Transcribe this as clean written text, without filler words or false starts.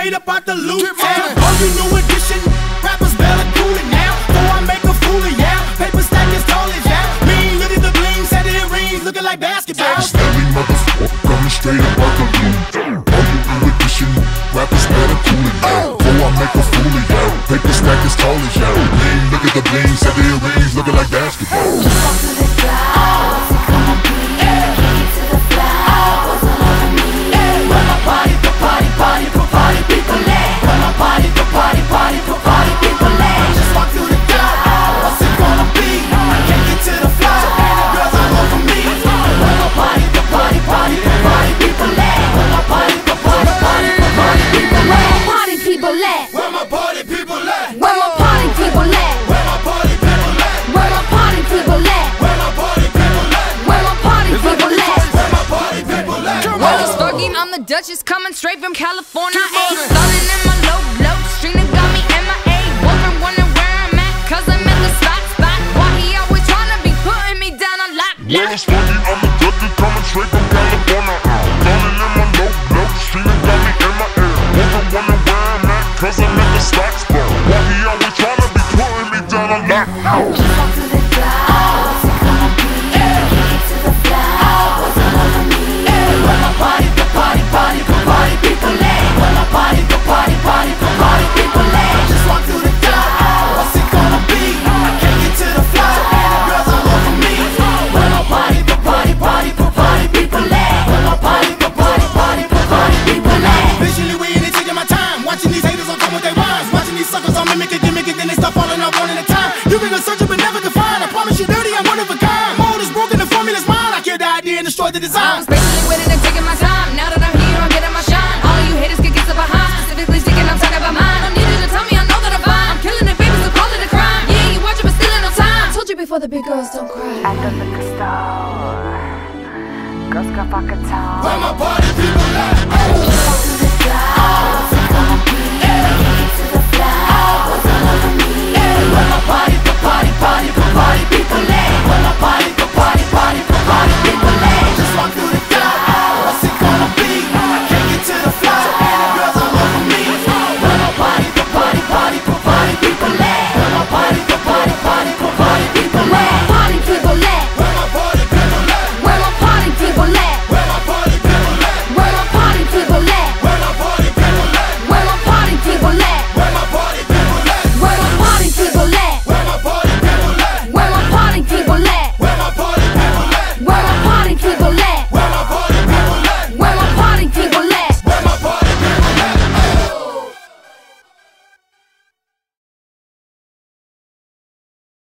straight up out the loot. All you new edition rappers better cool it now. Before I make a fool of ya. Paper stack as tall as ya. Mean, look at the bling, set it rings, looking like basketball. Stanley motherfucker coming straight up out the loot. All you new edition rappers better cool it now. Before I make a fool of ya. Paper stack as tall as ya. Mean, look at the bling, set it rings, looking like basketball. Walk to the clouds, it gonna be key to the flowers all over me. Where my party people at? Where my party people at? Just walk through the door, what's it gonna be? I can't get to the floor, so many girls all over me. Where my party people at? Where my party people at? Where my party people at? Where my party people at? Where my party people at? Where my party people at? Where my party people at? Where my party people at? Where my party people at? Where my party people at? Rolling Starkey, I'm the Duchess, coming straight from California. Starting in my low string that got me MIA. Wondering where I'm at, cause I'm in the spot. Why he always tryna be putting me down on lock. Rolling Starkey, I'm the Duchess, coming straight from California. Starting in my low string that got me MIA. Wondering where I'm at, cause I'm in the stock spot. Why he always tryna be putting me down on lock. Walk to the clouds, it gonna be key to the flowers all over me. Where my party people at? Where my party people at? Just walk through the door, what's it gonna be? I can't get to the floor, so many girls all over me. Where my party people at? Where my party people at? Visually waiting and taking my time, watching these haters all come with their rhymes, watching these suckers all mimic it, then they start falling off one at a time. You can go searching but never can find. I promise you, dirty, I'm one of a kind. Mold is broken, the formula's mine. I kill the idea and destroy the design. I'm spacing with it and taking my time. Now that I'm here, I'm getting my shine. All of you haters can get stuff behind. Specifically sticking, I'm talking about mine. Don't need you to tell me, I know that I'm fine. I'm killing it, baby, so call it a crime. Yeah, you watching, but still ain't no time. Told you before, the big girls don't cry. At the liquor store, girls got vodka top.